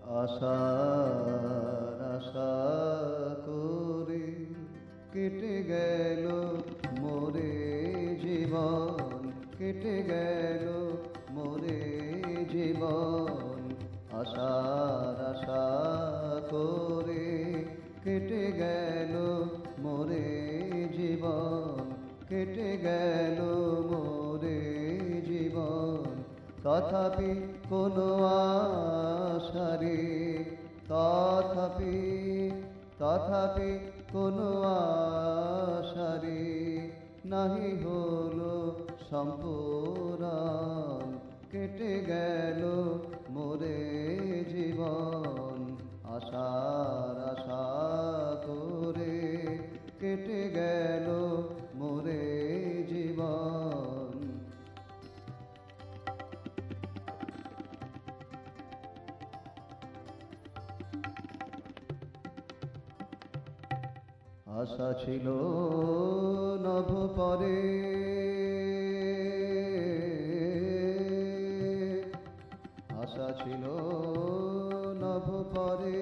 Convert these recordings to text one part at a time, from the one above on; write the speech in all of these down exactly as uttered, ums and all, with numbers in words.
আশার আশা করে কেটে গেল মোরে জীবন, কেটে গেল মোরে জীবন। আশার আশা করে কেটে গেল মোরে জীবন, কেটে গেল মোরে জীবন। তথাপি কোনো আশারে, তথাপি তথাপি কোনো আশারে নাহি হলো সম্পূরণ। কেটে গেল মোরে জীবন, আশার আশা করে কেটে গেল মোরে জীবন। আশা ছিল নভ পরে, আশা ছিল নভ পরে।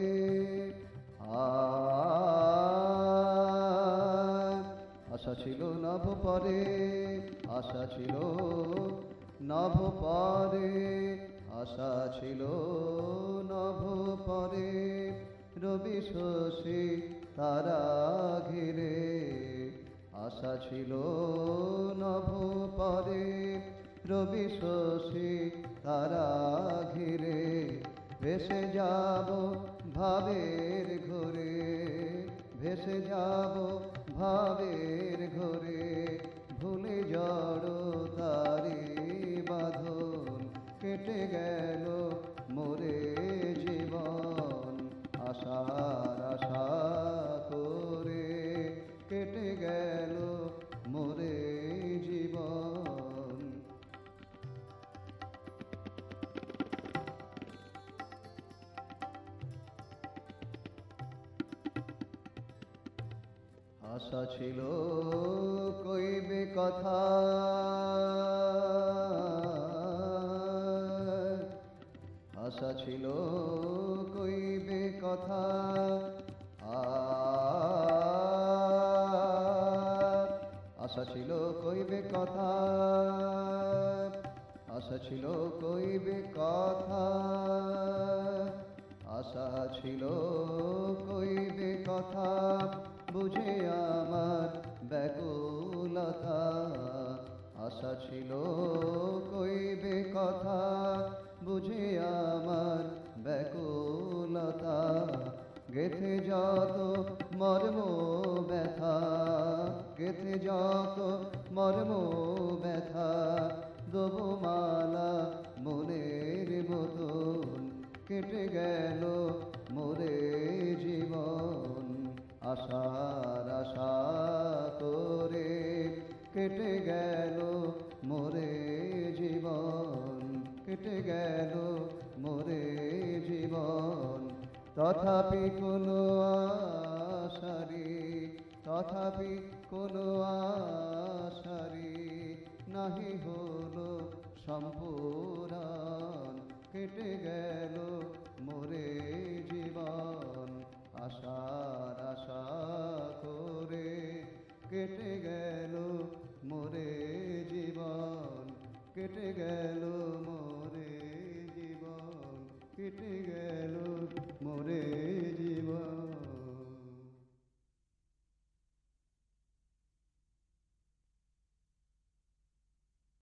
আশা ছিল নভ পরে, আশা ছিল নভ পরে, আশা ছিল নভ পরে। রবি শশী তারা ঘিরে, আশা ছিল নভ পরে। রবি শশী তারা ঘিরে ভেসে যাব ভাবের ঘোরে, ভেসে যাব ভাবের ঘোরে। ভুলে জড় তারি বাঁধন, কেটে গেল মোরে জীবন। আশার আশা করে কেটে গেল মোরে জীবন। আশা ছিল কইবে কথা, আশা ছিল কইবে কথা। আশা ছিল কইবে কথা, আশা ছিল কইবে কথা। আশা ছিল কইবে কথা, বুঝে আমার ব্যাকুলতা। আশা ছিল কইবে কথা, বুঝে আমার ব্যাকুলতা। গেথে যত মর্ম ব্যথা, গেথে যত মর্ম ব্যথা। দেবো মালা মনের মতন, কেটে গেল মোরে জীবন। আশার আশা করে কেটে গেল মোরে জীবন, কেটে গেল মোরে জীবন। তথাপি কোনো আশারে, তথাপি কোনো আশারে নাহি হলো সম্পূরণ। কেটে গেল